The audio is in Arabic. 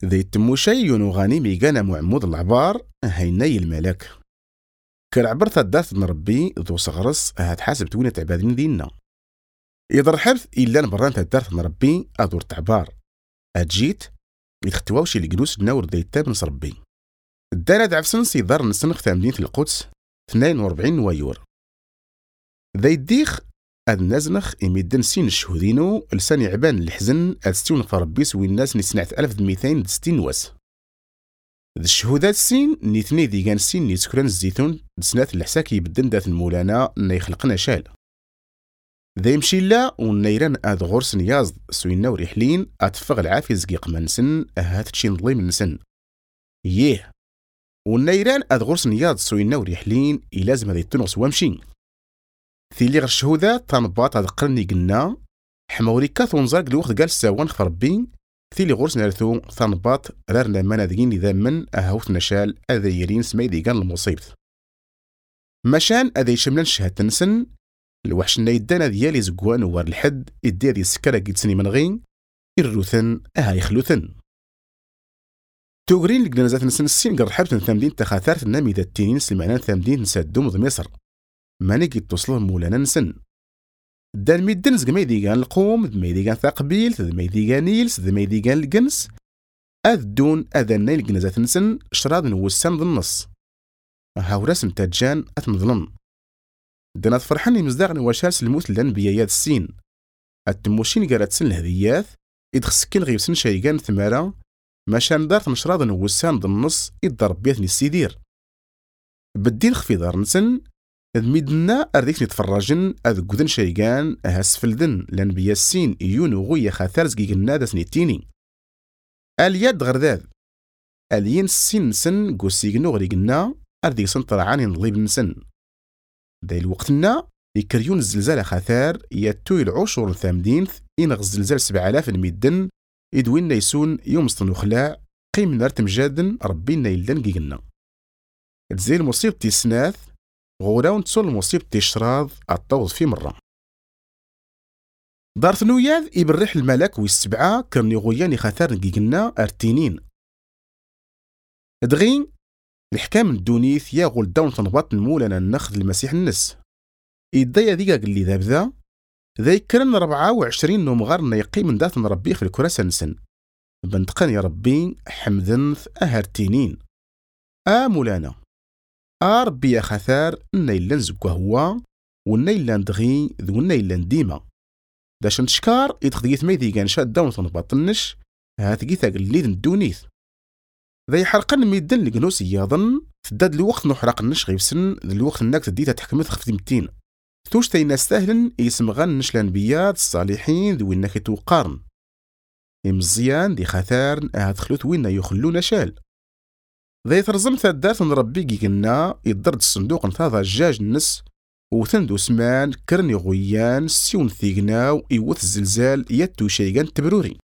ذي تموشي يونو غاني ميقانا معمود العبار هيناي الملك كالعبر دارت نربي ذو صغرس هتحاسب توين تعبادين ديننا إذا رحبت إلا نبران دارت نربي أدور تعبار أجيت يتختواوشي الجلوس ناور ذي تاب نصربي الدالة دعفسن سيدار نسنخ تامدين القدس 42 نوايور ذي الديخ أد نازنخ إميدن سين الشهودينو لسان عبان الحزن أد ستون فربيس وين الناس نسنعت 1260 واس ذي الشهودات سين نيثني ذي كان سين نيتسكران الزيتون دسنات الحساكي بدن دات المولانا نيخلقنا شال ذي مشي لا ونيران أد غورس نيازد سوينا وريحلين أتفغ العافي زقيق منسن أهات تشين ظليم نسن يه ونيران أد غورس نيازد سوينا وريحلين إلازم هذي التنغس وامشين ثيلي غير الشهودات تنباط هاد قرني قلنا حموريكا ثونزاق الوقت قال ساوان خربين ثيلي غورس نارثو تنباط رارنا منادقين إذا من أهوث نشال أذيرين سميدي قال المصيبت مشان أذي شملان شهادة نسن الوحش نايدانا ديالي زقوان وار الحد إدي هذي السكرة قيتسني من غين إروثن أها يخلوثن توغرين الجنازات نسن السين قرحبت ثامدين تخاثارت النامي ذا التنين سلمعنان ثامدين نسادوم ذا مصر ماني توصله مولانا نسن دان ميدن زق ميدي كان القوم ذ ميدي كان ثاقبيل ذ ميدي كان نيلس ذ ميدي كان الجنس أذدون أذن نيل جنازات نسن شراد نوسان ذا النص هاوراس متاجان أتمظلم دانات فرحاني مزداغن وشاس الموت لانبيايات السين التموشين قالت سن الهديات إذ خسكين غيب سن شايقان ثمارا ماشان دارت نشراد نوسان ذا النص إذ ضربيتني السيدير بدين خفي دار نسن إذ ميدنا أرديك نتفرجن أذ قذن شايقان أهاسفلدن لانبيا السين إيون غوية خاثار زقيقنا دا سنيتيني اليد غرداد الين السين نسن قوسيقنو غريقنا أرديك سنطرعاني نضليب نسن دا الوقتنا يكريون الزلزال خاثار ياتو العشر الثامدينث إنغ الزلزال 7000 الميدن إدوين نيسون يوم سطنوخلاع قيم نار تمجادن ربينا يلدن قيقنا تزيل مصيبة السناث غوراون تصل مصيبة تشراض الطوض في مرة دارت نوياذ يبرح الملك والسبعة كرني غوياني خاثار نقيقنا ارتينين دغين الحكام الدونيث يا غول داون تنبط المولانا ناخذ المسيح النس إدايا ذيقا قلي ذابذا ذا يكرن 24 نومغار نيقي من دات نربي في الكراسة نسن بنتقن يا ربي حمدنث أهرتينين مولانا ربي يا خثار النيلان زكوا هو والنيلان دغي ذو النيلان ديما داش نشكار يتخديت ميدي كان شاد داون تنبطنش هاتقيت قليد الدونيث ذا يحرقن ميدن لقنوس ياضن تداد الوقت نحرق النش غيب سن الوقت انك تديتها تحكمت خفتمتين توش تينا سهلا يسمغن نش الانبياء الصالحين ذو انك توقارن مزيان دي خثار هاتخلوت وين يخلونا شال ذا يترزم ثادات نربي قلنا يضرد الصندوق نثاثا الجاج النس وثندو سمان كرني غويان سيون ثيقناو يوث الزلزال ياتو شيقان تبروري